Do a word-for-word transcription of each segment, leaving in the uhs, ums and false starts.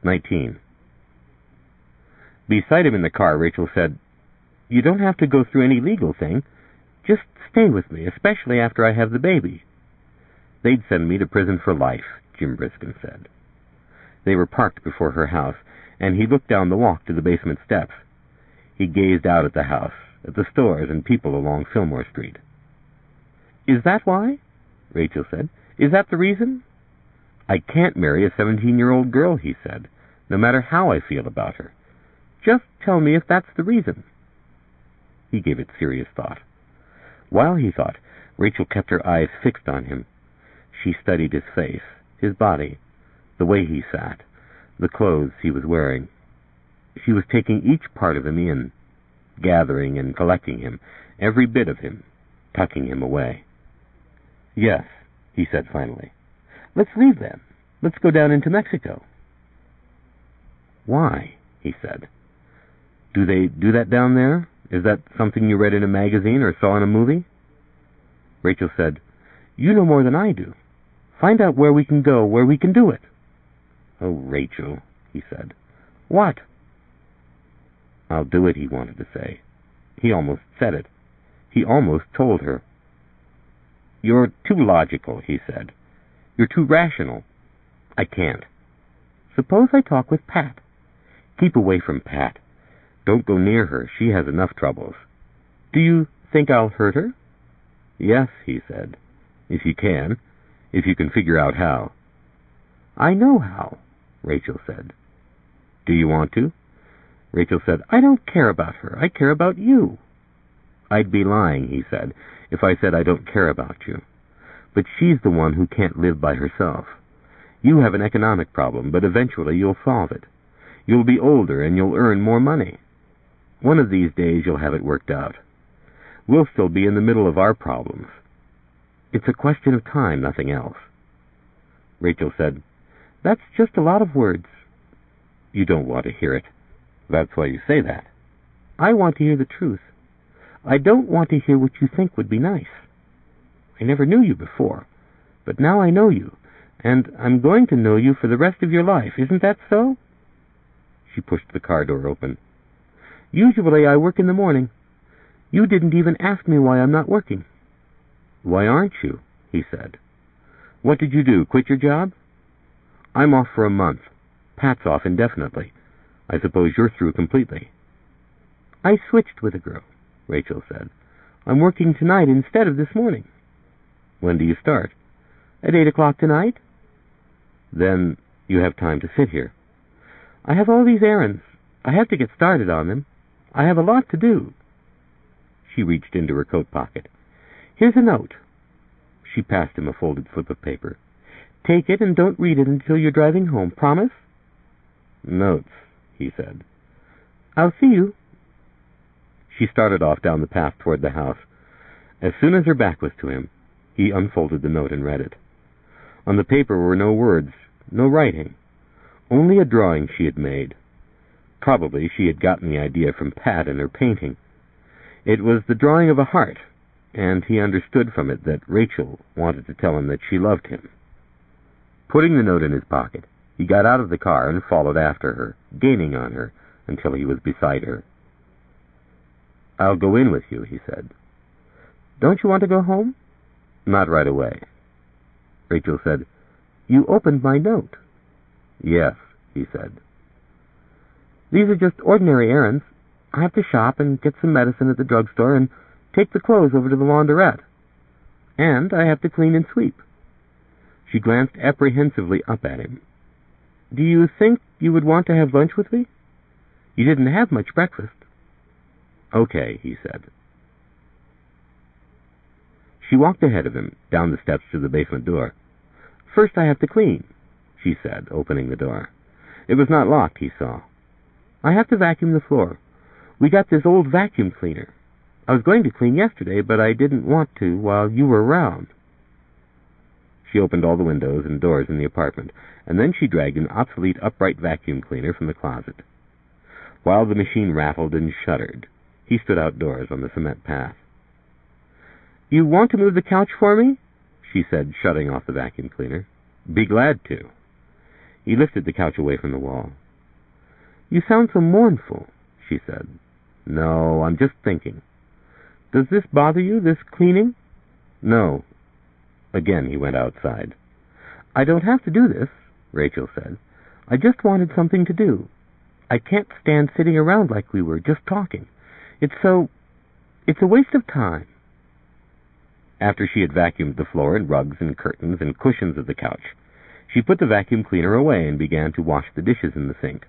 nineteen. Beside him in the car, Rachel said, "You don't have to go through any legal thing. Just stay with me, especially after I have the baby." "They'd send me to prison for life," Jim Briskin said. They were parked before her house, and he looked down the walk to the basement steps. He gazed out at the house, at the stores and people along Fillmore Street. "Is that why?" Rachel said. "Is that the reason?" "I can't marry a seventeen-year-old girl," he said, "no matter how I feel about her. Just tell me if that's the reason." He gave it serious thought. While he thought, Rachel kept her eyes fixed on him. She studied his face, his body, the way he sat, the clothes he was wearing. She was taking each part of him in, gathering and collecting him, every bit of him, tucking him away. "Yes," he said finally. "Let's leave then. Let's go down into Mexico." "Why?" he said. "Do they do that down there? Is that something you read in a magazine or saw in a movie?" Rachel said, "You know more than I do. Find out where we can go, where we can do it." "Oh, Rachel," he said. "What?" "I'll do it," he wanted to say. He almost said it. He almost told her. "You're too logical," he said. "You're too rational. I can't." "Suppose I talk with Pat." "Keep away from Pat. Don't go near her. She has enough troubles." "Do you think I'll hurt her?" "Yes," he said. "If you can. If you can figure out how." "I know how," Rachel said. "Do you want to?" Rachel said, "I don't care about her. I care about you." "I'd be lying," he said, "if I said I don't care about you. But she's the one who can't live by herself. You have an economic problem, but eventually you'll solve it. You'll be older and you'll earn more money. One of these days you'll have it worked out. We'll still be in the middle of our problems. It's a question of time, nothing else." Rachel said, "That's just a lot of words." "You don't want to hear it. That's why you say that." "I want to hear the truth. I don't want to hear what you think would be nice. I never knew you before, but now I know you, and I'm going to know you for the rest of your life. Isn't that so?" She pushed the car door open. "Usually I work in the morning. You didn't even ask me why I'm not working." "Why aren't you?" he said. "What did you do, quit your job?" "I'm off for a month. Pat's off indefinitely. I suppose you're through completely." "I switched with a girl," Rachel said. "I'm working tonight instead of this morning." "When do you start?" "At eight o'clock tonight." "Then you have time to sit here." "I have all these errands. I have to get started on them. I have a lot to do." She reached into her coat pocket. "Here's a note." She passed him a folded slip of paper. "Take it and don't read it until you're driving home. Promise?" "Notes," he said. "I'll see you." She started off down the path toward the house. As soon as her back was to him, he unfolded the note and read it. On the paper were no words, no writing, only a drawing she had made. Probably she had gotten the idea from Pat and her painting. It was the drawing of a heart, and he understood from it that Rachel wanted to tell him that she loved him. Putting the note in his pocket, he got out of the car and followed after her, gaining on her until he was beside her. "I'll go in with you," he said. "Don't you want to go home?" "Not right away." Rachel said, "You opened my note." "Yes," he said. "These are just ordinary errands. I have to shop and get some medicine at the drugstore and take the clothes over to the laundrette. And I have to clean and sweep." She glanced apprehensively up at him. "Do you think you would want to have lunch with me? You didn't have much breakfast." "Okay," he said. She walked ahead of him, down the steps to the basement door. "First I have to clean," she said, opening the door. It was not locked, he saw. "I have to vacuum the floor. We got this old vacuum cleaner. I was going to clean yesterday, but I didn't want to while you were around." She opened all the windows and doors in the apartment, and then she dragged an obsolete upright vacuum cleaner from the closet. While the machine rattled and shuddered, he stood outdoors on the cement path. "You want to move the couch for me?" she said, shutting off the vacuum cleaner. "Be glad to." He lifted the couch away from the wall. "You sound so mournful," she said. "No, I'm just thinking." "Does this bother you, this cleaning?" "No." Again he went outside. "I don't have to do this," Rachel said. "I just wanted something to do. I can't stand sitting around like we were, just talking. It's so... it's a waste of time." After she had vacuumed the floor and rugs and curtains and cushions of the couch, she put the vacuum cleaner away and began to wash the dishes in the sink.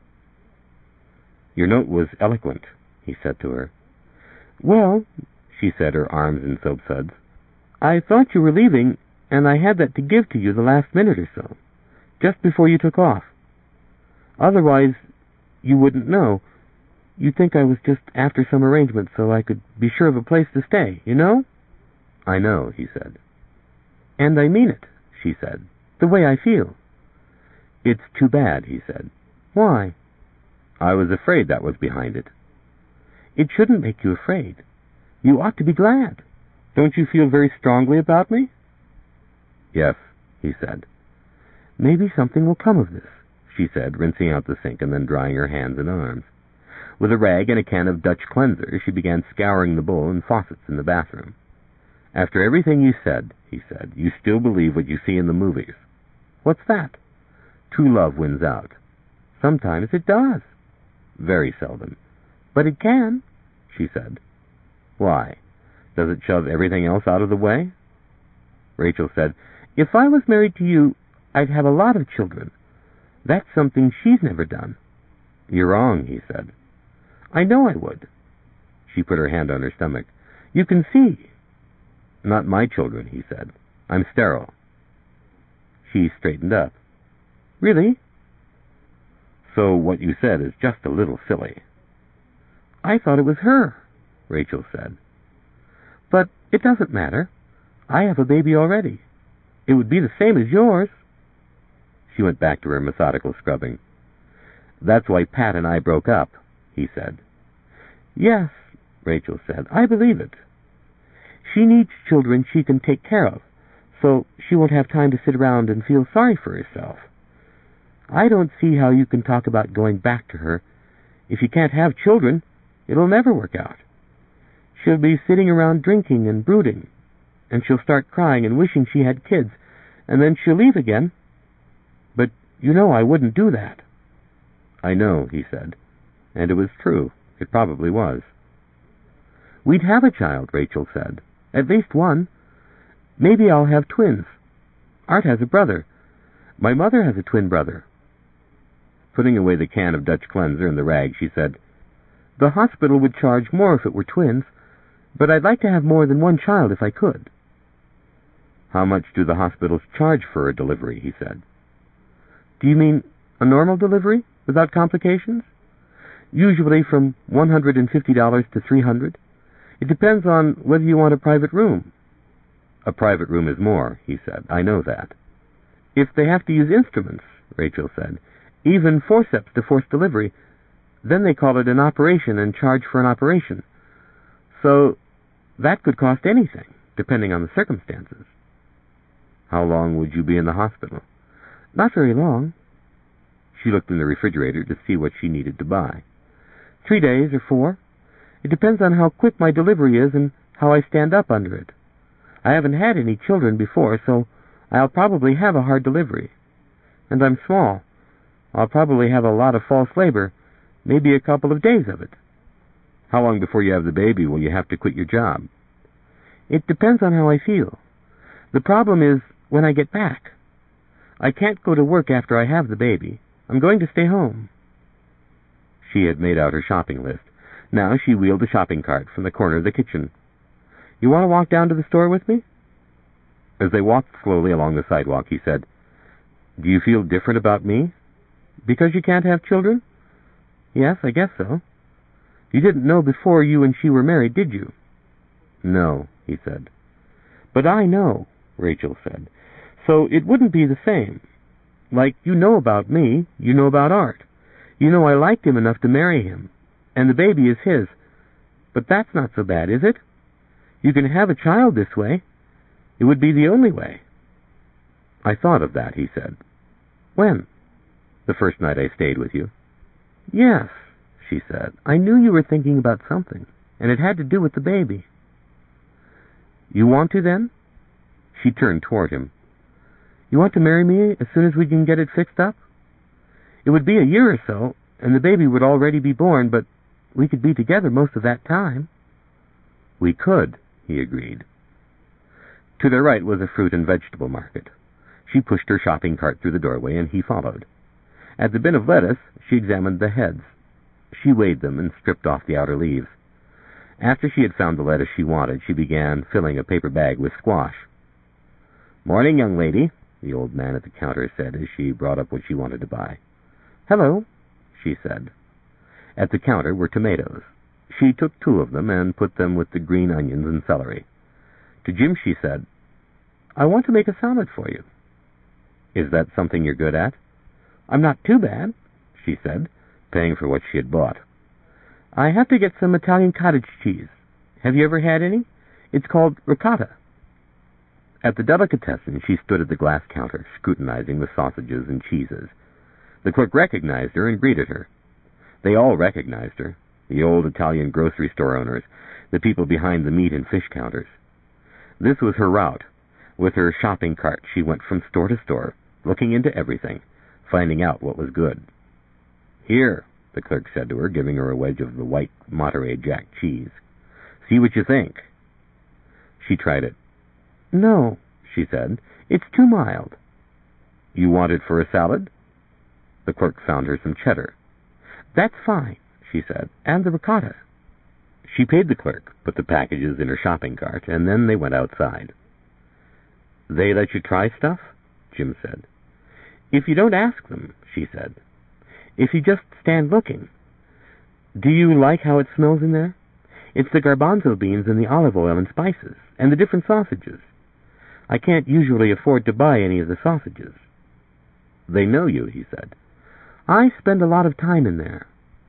"Your note was eloquent," he said to her. "Well," she said, her arms in soap suds, "I thought you were leaving, and I had that to give to you the last minute or so, just before you took off. Otherwise, you wouldn't know. You'd think I was just after some arrangement so I could be sure of a place to stay, you know?" "I know," he said. "And I mean it," she said, "the way I feel." "It's too bad," he said. "Why?" "I was afraid that was behind it." "It shouldn't make you afraid. You ought to be glad. Don't you feel very strongly about me?" "Yes," he said. "Maybe something will come of this," she said, rinsing out the sink and then drying her hands and arms. With a rag and a can of Dutch cleanser, she began scouring the bowl and faucets in the bathroom. "After everything you said," he said, "you still believe what you see in the movies." "What's that?" "True love wins out." "Sometimes it does." "Very seldom." "But it can," she said. "Why? Does it shove everything else out of the way?" Rachel said, "If I was married to you, I'd have a lot of children. That's something she's never done." "You're wrong," he said. "I know I would." She put her hand on her stomach. "You can see." "Not my children," he said. "I'm sterile." She straightened up. "Really?" "So what you said is just a little silly." "I thought it was her," Rachel said. "But it doesn't matter. I have a baby already. It would be the same as yours." She went back to her methodical scrubbing. "That's why Pat and I broke up," he said. "Yes," Rachel said, "I believe it. She needs children she can take care of, so she won't have time to sit around and feel sorry for herself. I don't see how you can talk about going back to her. If you can't have children, it'll never work out. She'll be sitting around drinking and brooding, and she'll start crying and wishing she had kids, and then she'll leave again. But you know I wouldn't do that." "I know," he said. And it was true. It probably was. "We'd have a child," Rachel said. "At least one. Maybe I'll have twins. Art has a brother. My mother has a twin brother." Putting away the can of Dutch cleanser and the rag, she said, "The hospital would charge more if it were twins, but I'd like to have more than one child if I could." "How much do the hospitals charge for a delivery?" he said. "Do you mean a normal delivery, without complications?" "Usually from one hundred fifty dollars to three hundred dollars. It depends on whether you want a private room." "A private room is more," he said. "I know that." "If they have to use instruments," Rachel said, "even forceps to force delivery, then they call it an operation and charge for an operation. So that could cost anything, depending on the circumstances." "How long would you be in the hospital?" "Not very long." She looked in the refrigerator to see what she needed to buy. Three days or four. It depends on how quick my delivery is and how I stand up under it. I haven't had any children before, so I'll probably have a hard delivery. And I'm small. I'll probably have a lot of false labor, maybe a couple of days of it." "How long before you have the baby will you have to quit your job?" "It depends on how I feel. The problem is when I get back. I can't go to work after I have the baby. I'm going to stay home." She had made out her shopping list. Now she wheeled the shopping cart from the corner of the kitchen. "You want to walk down to the store with me?" As they walked slowly along the sidewalk, he said, "Do you feel different about me?" "Because you can't have children?" "Yes, I guess so." "You didn't know before you and she were married, did you?" "No," he said. "But I know," Rachel said. "So it wouldn't be the same. Like, you know about me, you know about Art. You know I liked him enough to marry him, and the baby is his. But that's not so bad, is it? You can have a child this way. It would be the only way." "I thought of that," he said. "When?" The first night I stayed with you. Yes, she said. I knew you were thinking about something, and it had to do with the baby. You want to, then? She turned toward him. You want to marry me as soon as we can get it fixed up? It would be a year or so, and the baby would already be born, but we could be together most of that time. We could, he agreed. To their right was a fruit and vegetable market. She pushed her shopping cart through the doorway, and he followed. At the bin of lettuce, she examined the heads. She weighed them and stripped off the outer leaves. After she had found the lettuce she wanted, she began filling a paper bag with squash. Morning, young lady, the old man at the counter said as she brought up what she wanted to buy. Hello, she said. At the counter were tomatoes. She took two of them and put them with the green onions and celery. To Jim she said, I want to make a salad for you. Is that something you're good at? I'm not too bad, she said, paying for what she had bought. I have to get some Italian cottage cheese. Have you ever had any? It's called ricotta. At the delicatessen, she stood at the glass counter, scrutinizing the sausages and cheeses. The clerk recognized her and greeted her. They all recognized her, the old Italian grocery store owners, the people behind the meat and fish counters. This was her route. With her shopping cart, she went from store to store, looking into everything, finding out what was good. Here, the clerk said to her, giving her a wedge of the white Monterey Jack cheese. See what you think. She tried it. No, she said, it's too mild. You want it for a salad? The clerk found her some cheddar. That's fine, she said, and the ricotta. She paid the clerk, put the packages in her shopping cart, and then they went outside. They let you try stuff? Jim said. If you don't ask them, she said. If you just stand looking. Do you like how it smells in there? It's the garbanzo beans and the olive oil and spices, and the different sausages. I can't usually afford to buy any of the sausages. They know you, he said. I spend a lot of time in there.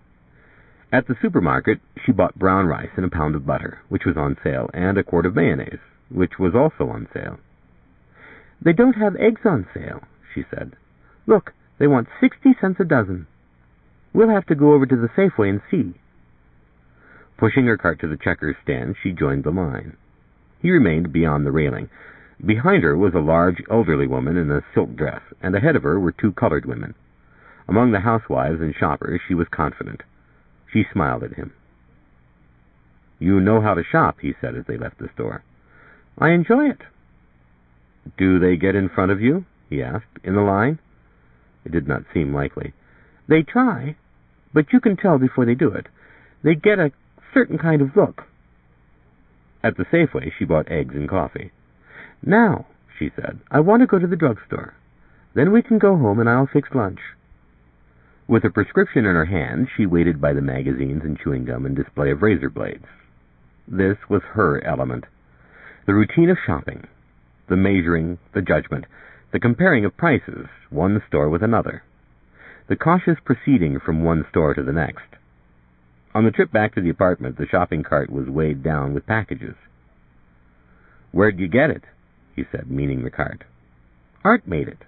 At the supermarket, she bought brown rice and a pound of butter, which was on sale, and a quart of mayonnaise, which was also on sale. They don't have eggs on sale, she said. Look, they want sixty cents a dozen. We'll have to go over to the Safeway and see. Pushing her cart to the Checkers stand, she joined the line. He remained beyond the railing. Behind her was a large elderly woman in a silk dress, and ahead of her were two colored women. Among the housewives and shoppers, she was confident. She smiled at him. You know how to shop, he said as they left the store. I enjoy it. Do they get in front of you? He asked. In the line? It did not seem likely. They try, but you can tell before they do it. They get a certain kind of look. At the Safeway, she bought eggs and coffee. Now, she said, I want to go to the drugstore. Then we can go home and I'll fix lunch. With a prescription in her hand, she waited by the magazines and chewing gum and display of razor blades. This was her element. The routine of shopping, the measuring, the judgment, the comparing of prices, one store with another, the cautious proceeding from one store to the next. On the trip back to the apartment, the shopping cart was weighed down with packages. Where'd you get it? He said, meaning the cart. Art made it.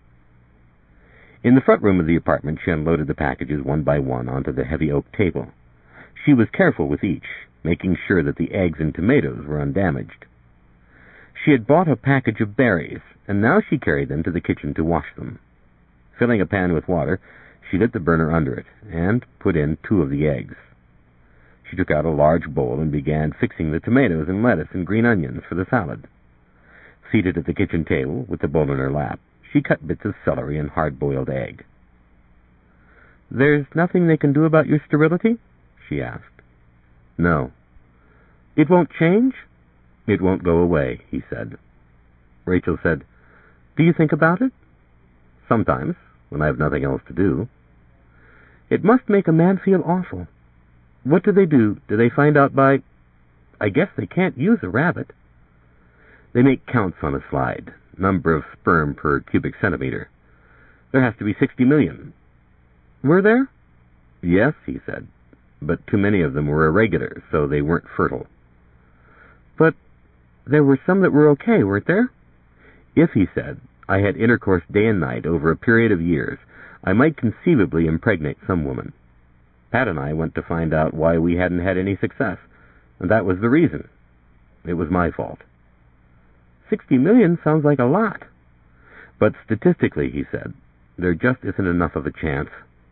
In the front room of the apartment, she unloaded the packages one by one onto the heavy oak table. She was careful with each, making sure that the eggs and tomatoes were undamaged. She had bought a package of berries, and now she carried them to the kitchen to wash them. Filling a pan with water, she lit the burner under it, and put in two of the eggs. She took out a large bowl and began fixing the tomatoes and lettuce and green onions for the salad. Seated at the kitchen table, with the bowl in her lap, she cut bits of celery and hard-boiled egg. There's nothing they can do about your sterility? She asked. No. It won't change? It won't go away, he said. Rachel said, Do you think about it? Sometimes, when I have nothing else to do. It must make a man feel awful. What do they do? Do they find out by... I guess they can't use a rabbit. They make counts on a slide, number of sperm per cubic centimeter. There has to be sixty million. Were there? Yes, he said, but too many of them were irregular, so they weren't fertile. But there were some that were okay, weren't there? If, he said, I had intercourse day and night over a period of years, I might conceivably impregnate some woman. Pat and I went to find out why we hadn't had any success, and that was the reason. It was my fault. Sixty million sounds like a lot. But statistically, he said, there just isn't enough of a chance.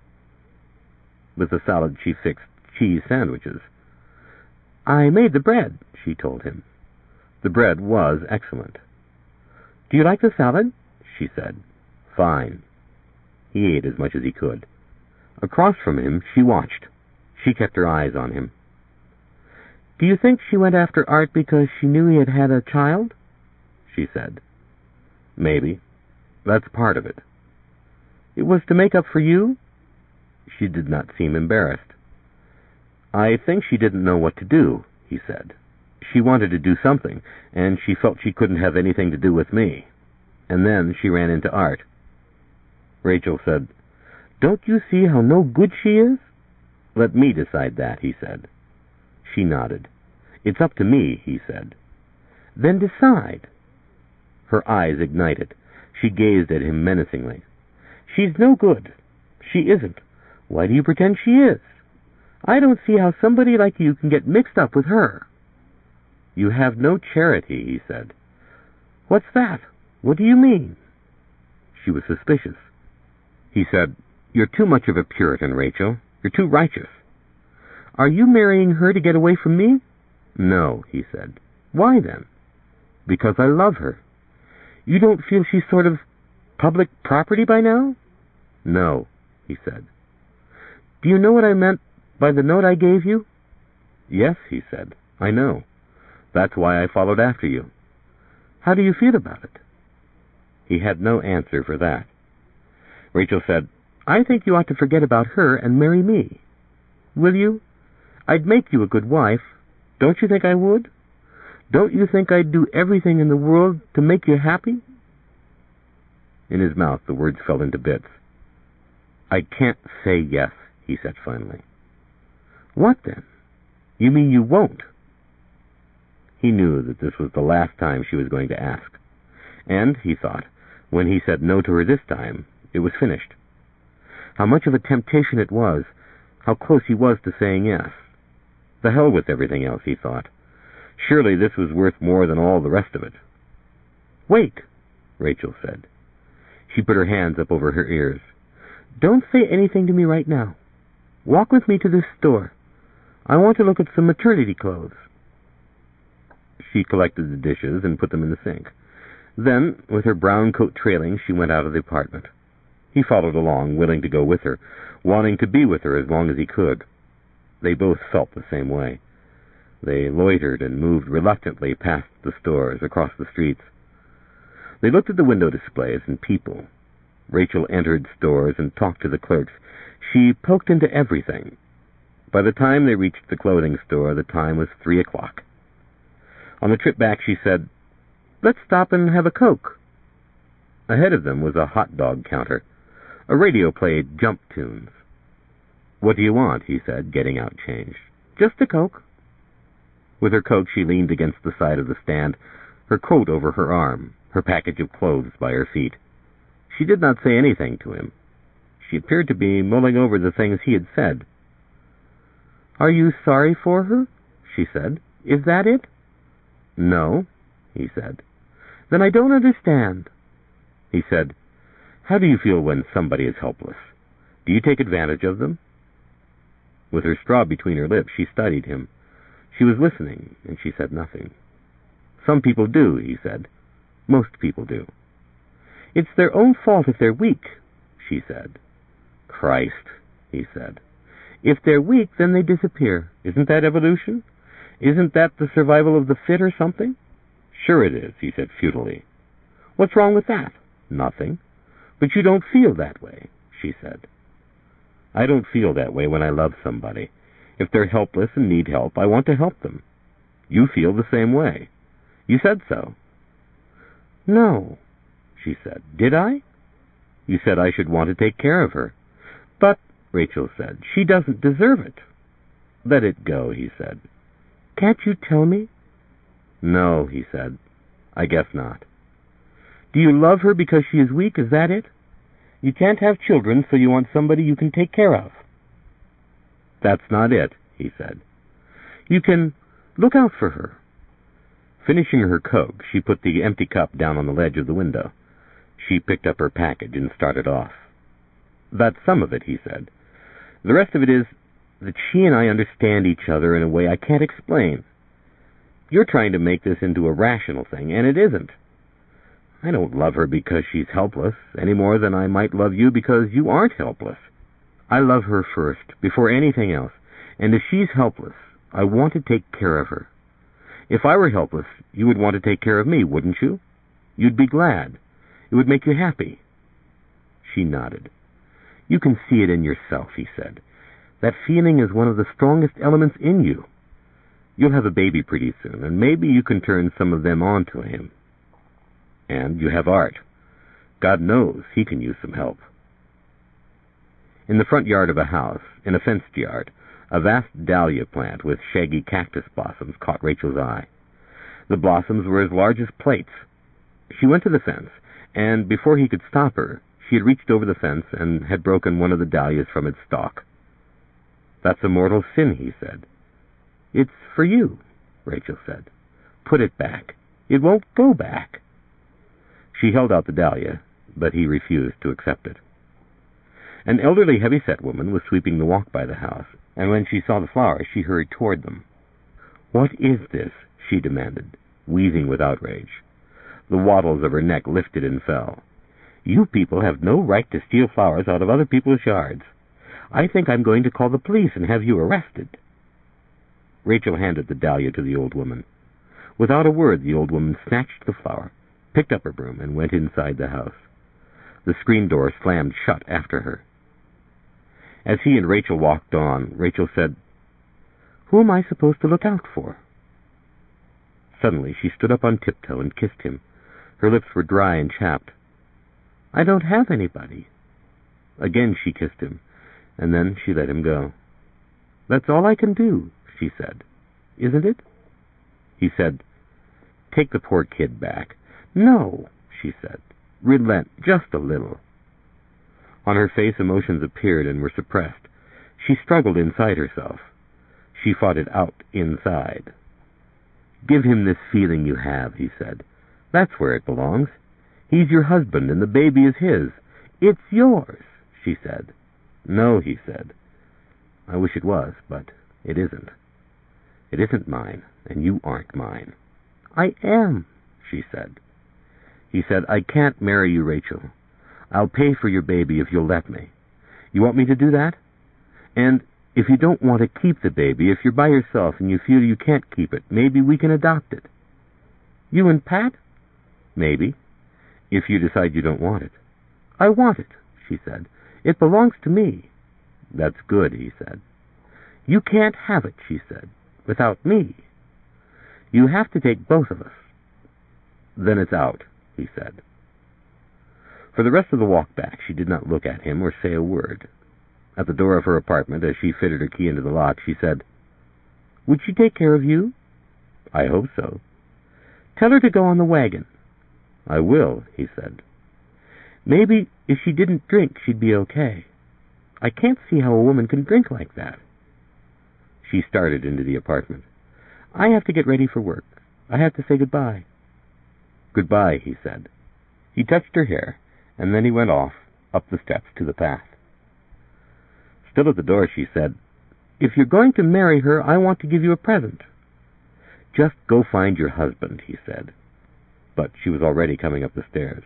With the salad, she fixed cheese sandwiches. I made the bread, she told him. The bread was excellent. Do you like the salad? She said. Fine. He ate as much as he could. Across from him, she watched. She kept her eyes on him. Do you think she went after Art because she knew he had had a child? She said. Maybe. That's part of it. It was to make up for you? She did not seem embarrassed. I think she didn't know what to do, he said. She wanted to do something, and she felt she couldn't have anything to do with me. And then she ran into Art. Rachel said, Don't you see how no good she is? Let me decide that, he said. She nodded. It's up to me, he said. Then decide. Her eyes ignited. She gazed at him menacingly. She's no good. She isn't. Why do you pretend she is? I don't see how somebody like you can get mixed up with her. You have no charity, he said. What's that? What do you mean? She was suspicious. He said, You're too much of a Puritan, Rachel. You're too righteous. Are you marrying her to get away from me? No, he said. Why then? Because I love her. You don't feel she's sort of public property by now? No, he said. Do you know what I meant by the note I gave you? Yes, he said. I know. That's why I followed after you. How do you feel about it? He had no answer for that. Rachel said, I think you ought to forget about her and marry me. Will you? I'd make you a good wife. Don't you think I would? Don't you think I'd do everything in the world to make you happy? In his mouth, the words fell into bits. I can't say yes, he said finally. What then? You mean you won't? He knew that this was the last time she was going to ask. And, he thought, when he said no to her this time, it was finished. How much of a temptation it was, how close he was to saying yes. The hell with everything else, he thought. Surely this was worth more than all the rest of it. Wait, Rachel said. She put her hands up over her ears. Don't say anything to me right now. Walk with me to this store. I want to look at some maternity clothes. She collected the dishes and put them in the sink. Then, with her brown coat trailing, she went out of the apartment. He followed along, willing to go with her, wanting to be with her as long as he could. They both felt the same way. They loitered and moved reluctantly past the stores, across the streets. They looked at the window displays and people. Rachel entered stores and talked to the clerks. She poked into everything. By the time they reached the clothing store, the time was three o'clock. On the trip back, she said, Let's stop and have a Coke. Ahead of them was a hot dog counter. A radio played jump tunes. What do you want? He said, getting out change. Just a Coke. With her Coke, she leaned against the side of the stand, her coat over her arm, her package of clothes by her feet. She did not say anything to him. She appeared to be mulling over the things he had said. Are you sorry for her? She said. Is that it? No, he said. Then I don't understand. He said, How do you feel when somebody is helpless? Do you take advantage of them? With her straw between her lips, she studied him. She was listening, and she said nothing. Some people do, he said. Most people do. It's their own fault if they're weak, she said. Christ, he said. If they're weak, then they disappear. Isn't that evolution? Isn't that the survival of the fit or something? Sure it is, he said futilely. What's wrong with that? Nothing. But you don't feel that way, she said. I don't feel that way when I love somebody. If they're helpless and need help, I want to help them. You feel the same way. You said so. No, she said. Did I? You said I should want to take care of her. But, Rachel said, she doesn't deserve it. Let it go, he said. Can't you tell me? No, he said. I guess not. Do you love her because she is weak? Is that it? You can't have children, so you want somebody you can take care of. That's not it, he said. You can look out for her. Finishing her Coke, she put the empty cup down on the ledge of the window. She picked up her package and started off. That's some of it, he said. The rest of it is that she and I understand each other in a way I can't explain. You're trying to make this into a rational thing, and it isn't. I don't love her because she's helpless, any more than I might love you because you aren't helpless. I love her first, before anything else, and if she's helpless, I want to take care of her. If I were helpless, you would want to take care of me, wouldn't you? You'd be glad. It would make you happy. She nodded. You can see it in yourself, he said. That feeling is one of the strongest elements in you. You'll have a baby pretty soon, and maybe you can turn some of them on to him. And you have Art. God knows he can use some help. In the front yard of a house, in a fenced yard, a vast dahlia plant with shaggy cactus blossoms caught Rachel's eye. The blossoms were as large as plates. She went to the fence, and before he could stop her, she had reached over the fence and had broken one of the dahlias from its stalk. That's a mortal sin, he said. It's for you, Rachel said. Put it back. It won't go back. She held out the dahlia, but he refused to accept it. An elderly, heavy-set woman was sweeping the walk by the house, and when she saw the flowers, she hurried toward them. What is this? She demanded, wheezing with outrage. The wattles of her neck lifted and fell. You people have no right to steal flowers out of other people's yards. I think I'm going to call the police and have you arrested. Rachel handed the dahlia to the old woman. Without a word, the old woman snatched the flower, picked up her broom, and went inside the house. The screen door slammed shut after her. As he and Rachel walked on, Rachel said, Who am I supposed to look out for? Suddenly she stood up on tiptoe and kissed him. Her lips were dry and chapped. I don't have anybody. Again she kissed him, and then she let him go. That's all I can do, she said. Isn't it? He said, Take the poor kid back. No, she said. Relent just a little. On her face emotions appeared and were suppressed. She struggled inside herself. She fought it out inside. Give him this feeling you have, he said. That's where it belongs. He's your husband and the baby is his. It's yours, she said. No, he said. I wish it was, but it isn't. It isn't mine, and you aren't mine. I am, she said. He said, I can't marry you, Rachel. I'll pay for your baby if you'll let me. You want me to do that? And if you don't want to keep the baby, if you're by yourself and you feel you can't keep it, maybe we can adopt it. You and Pat? Maybe. If you decide you don't want it. I want it, she said. It belongs to me. That's good, he said. You can't have it, she said, without me. You have to take both of us. Then it's out, he said. For the rest of the walk back, she did not look at him or say a word. At the door of her apartment, as she fitted her key into the lock, she said, Would she take care of you? I hope so. Tell her to go on the wagon. I will, he said. Maybe if she didn't drink, she'd be okay. I can't see how a woman can drink like that. She started into the apartment. I have to get ready for work. I have to say goodbye. Goodbye, he said. He touched her hair, and then he went off, up the steps to the path. Still at the door, she said, If you're going to marry her, I want to give you a present. Just go find your husband, he said. But she was already coming up the stairs.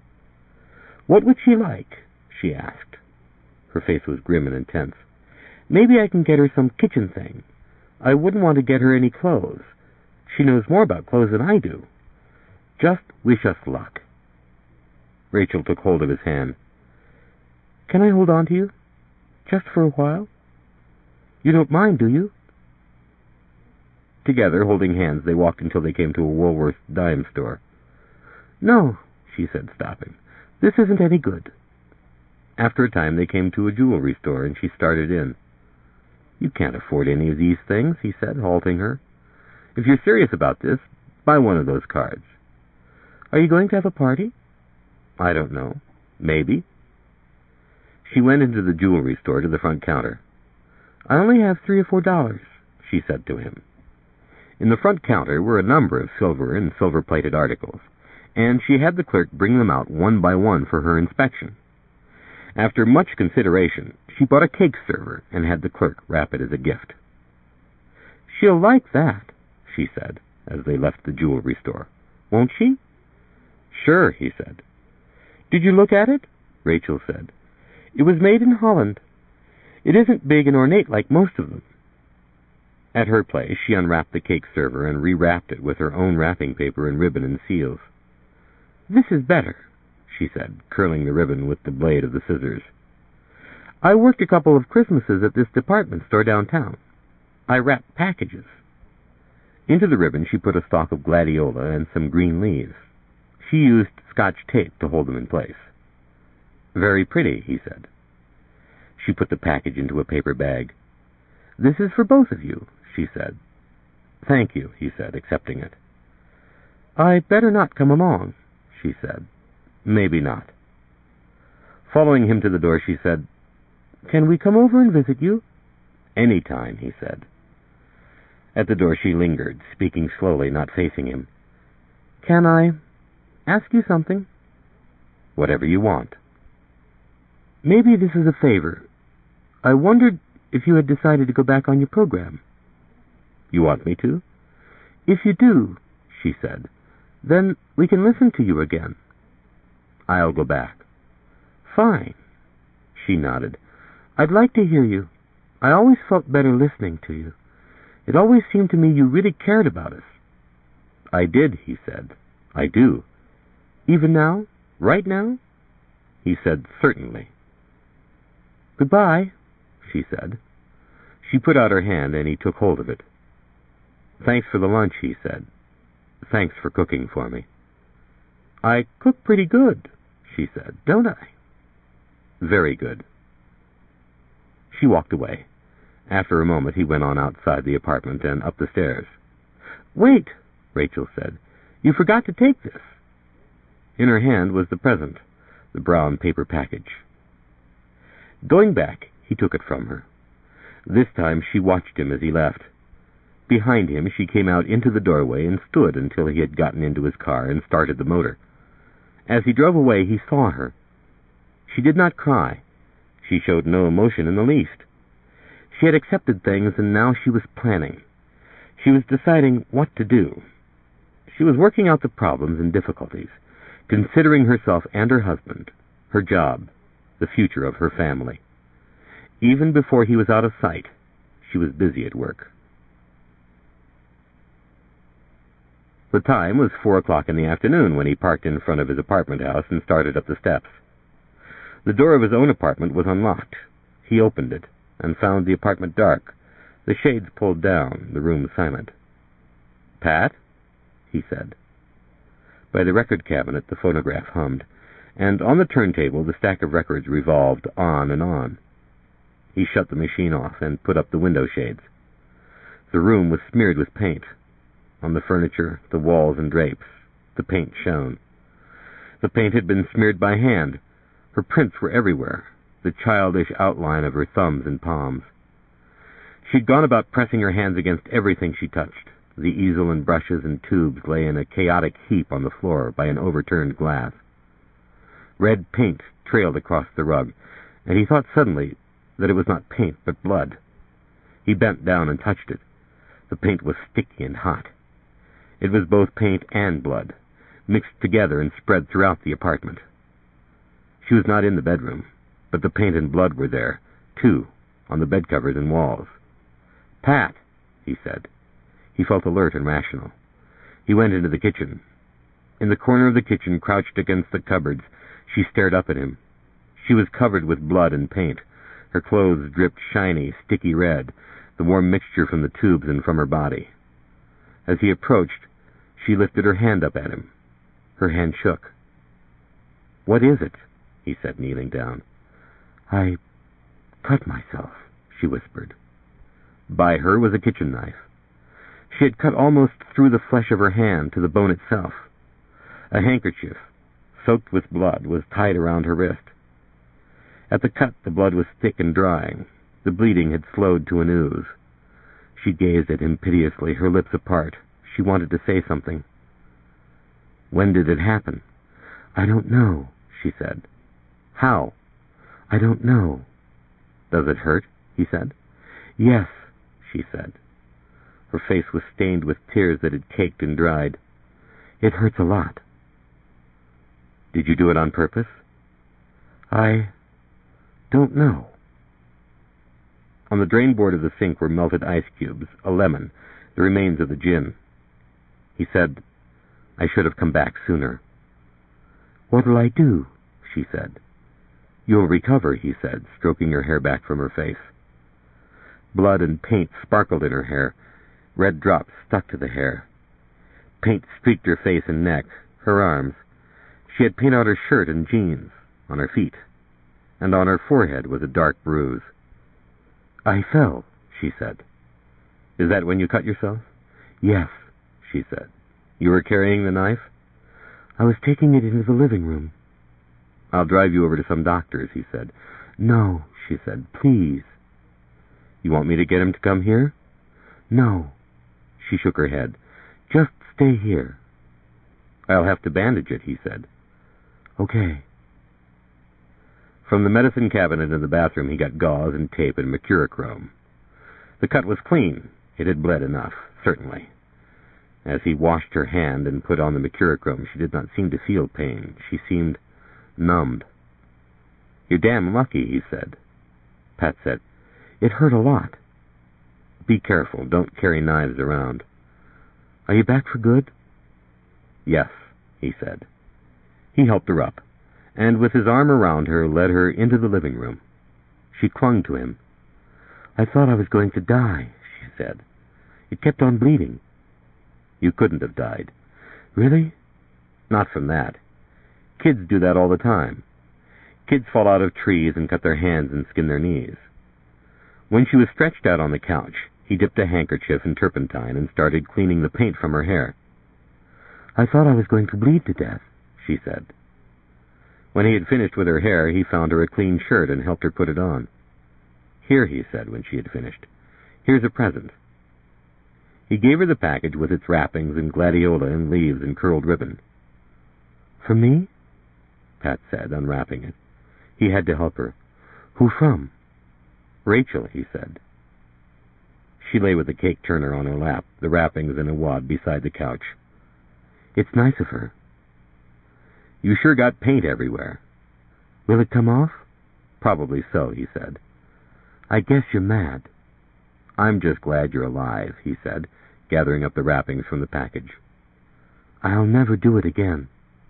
What would she like? She asked. Her face was grim and intense. Maybe I can get her some kitchen thing. I wouldn't want to get her any clothes. She knows more about clothes than I do. Just wish us luck. Rachel took hold of his hand. Can I hold on to you? Just for a while? You don't mind, do you? Together, holding hands, they walked until they came to a Woolworth's dime store. No, she said, stopping. This isn't any good. After a time, they came to a jewelry store, and she started in. You can't afford any of these things, he said, halting her. If you're serious about this, buy one of those cards. Are you going to have a party? I don't know. Maybe. She went into the jewelry store to the front counter. "I only have three or four dollars," she said to him. In the front counter were a number of silver and silver-plated articles, and she had the clerk bring them out one by one for her inspection. After much consideration, she bought a cake server and had the clerk wrap it as a gift. "She'll like that," she said, as they left the jewelry store. "Won't she?" "Sure," he said. "Did you look at it?" Rachel said. "It was made in Holland. It isn't big and ornate like most of them." At her place, she unwrapped the cake server and rewrapped it with her own wrapping paper and ribbon and seals. "This is better," she said, curling the ribbon with the blade of the scissors. "I worked a couple of Christmases at this department store downtown. I wrapped packages." Into the ribbon she put a stalk of gladiola and some green leaves. She used Scotch tape to hold them in place. "Very pretty," he said. She put the package into a paper bag. "This is for both of you," she said. "Thank you," he said, accepting it. "I'd better not come along," she said. "Maybe not." Following him to the door, she said, "Can we come over and visit you?" "Any time," he said. At the door she lingered, speaking slowly, not facing him. "Can I ask you something?" "Whatever you want." "Maybe this is a favor. I wondered if you had decided to go back on your program." "You want me to?" "If you do," she said, "then we can listen to you again." "I'll go back." "Fine." She nodded. "I'd like to hear you. I always felt better listening to you. It always seemed to me you really cared about us." "I did," he said. "I do." "Even now? Right now?" He said, "Certainly." "Goodbye," she said. She put out her hand, and he took hold of it. "Thanks for the lunch," he said. "Thanks for cooking for me." "I cook pretty good," she said, "don't I?" "Very good." She walked away. After a moment, he went on outside the apartment and up the stairs. "Wait," Rachel said. "You forgot to take this." In her hand was the present, the brown paper package. Going back, he took it from her. This time she watched him as he left. Behind him, she came out into the doorway and stood until he had gotten into his car and started the motor. As he drove away, he saw her. She did not cry. She showed no emotion in the least. She had accepted things, and now she was planning. She was deciding what to do. She was working out the problems and difficulties, considering herself and her husband, her job, the future of her family. Even before he was out of sight, she was busy at work. The time was four o'clock in the afternoon when he parked in front of his apartment house and started up the steps. The door of his own apartment was unlocked. He opened it and found the apartment dark, the shades pulled down, the room silent. "Pat?" he said. By the record cabinet the phonograph hummed, and on the turntable the stack of records revolved on and on. He shut the machine off and put up the window shades. The room was smeared with paint. On the furniture, the walls and drapes, the paint shone. The paint had been smeared by hand. Her prints were everywhere, the childish outline of her thumbs and palms. She'd gone about pressing her hands against everything she touched. The easel and brushes and tubes lay in a chaotic heap on the floor by an overturned glass. Red paint trailed across the rug, and he thought suddenly that it was not paint but blood. He bent down and touched it. The paint was sticky and hot. It was both paint and blood, mixed together and spread throughout the apartment. She was not in the bedroom, but the paint and blood were there, too, on the bed covers and walls. "Pat," he said. He felt alert and rational. He went into the kitchen. In the corner of the kitchen, crouched against the cupboards, she stared up at him. She was covered with blood and paint. Her clothes dripped shiny, sticky red, the warm mixture from the tubes and from her body. As he approached, she lifted her hand up at him. Her hand shook. "What is it?" he said, kneeling down. "I cut myself," she whispered. By her was a kitchen knife. She had cut almost through the flesh of her hand to the bone itself. A handkerchief, soaked with blood, was tied around her wrist. At the cut, the blood was thick and dry. The bleeding had slowed to an ooze. She gazed at him piteously, her lips apart. She wanted to say something. "When did it happen?" "I don't know," she said. "How?" "I don't know." "Does it hurt?" he said. "Yes," she said. Her face was stained with tears that had caked and dried. "It hurts a lot." "Did you do it on purpose?" "I don't know." On the drain board of the sink were melted ice cubes, a lemon, the remains of the gin. He said, "I should have come back sooner." "What'll I do?" she said. "You'll recover," he said, stroking her hair back from her face. Blood and paint sparkled in her hair. Red drops stuck to the hair. Paint streaked her face and neck, her arms. She had paint on her shirt and jeans, on her feet, and on her forehead was a dark bruise. "I fell," she said. "Is that when you cut yourself?" "Yes," she said. "You were carrying the knife?" "I was taking it into the living room." "I'll drive you over to some doctors," he said. "No," she said. "Please." "You want me to get him to come here?" "No." She shook her head. "Just stay here." "I'll have to bandage it," he said. "Okay." From the medicine cabinet in the bathroom he got gauze and tape and mercurochrome. The cut was clean. It had bled enough, certainly. As he washed her hand and put on the mercurochrome, she did not seem to feel pain. She seemed numbed. "You're damn lucky," he said. Pat said, "It hurt a lot." "Be careful. Don't carry knives around." "Are you back for good?" "Yes," he said. He helped her up, and with his arm around her, led her into the living room. She clung to him. "I thought I was going to die," she said. "It kept on bleeding." "You couldn't have died." "Really?" "Not from that. Kids do that all the time. Kids fall out of trees and cut their hands and skin their knees." When she was stretched out on the couch, he dipped a handkerchief in turpentine and started cleaning the paint from her hair. "I thought I was going to bleed to death," she said. When he had finished with her hair, he found her a clean shirt and helped her put it on. "Here," he said when she had finished. "Here's a present." He gave her the package with its wrappings and gladiola and leaves and curled ribbon. "For me?" Pat said, unwrapping it. He had to help her. "Who from?" "Rachel," he said. She lay with the cake turner on her lap, the wrappings in a wad beside the couch. "It's nice of her." "You sure got paint everywhere." "Will it come off?" "Probably so," he said. "I guess you're mad." "I'm just glad you're alive," he said, gathering up the wrappings from the package. "I'll never do it again."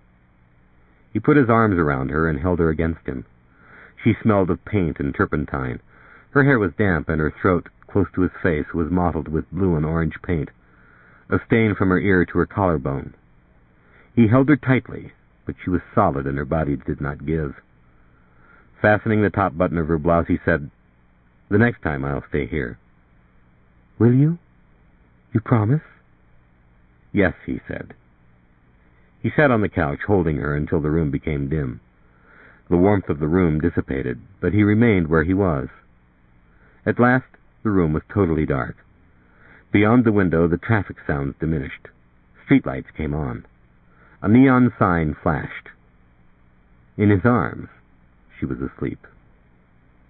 He put his arms around her and held her against him. She smelled of paint and turpentine. Her hair was damp, and her throat, close to his face, was mottled with blue and orange paint, a stain from her ear to her collarbone. He held her tightly, but she was solid and her body did not give. Fastening the top button of her blouse, he said, "The next time I'll stay here." "Will you? You promise?" "Yes," he said. He sat on the couch, holding her until the room became dim. The warmth of the room dissipated, but he remained where he was. At last, the room was totally dark. Beyond the window, the traffic sounds diminished. Streetlights came on. A neon sign flashed. In his arms, she was asleep.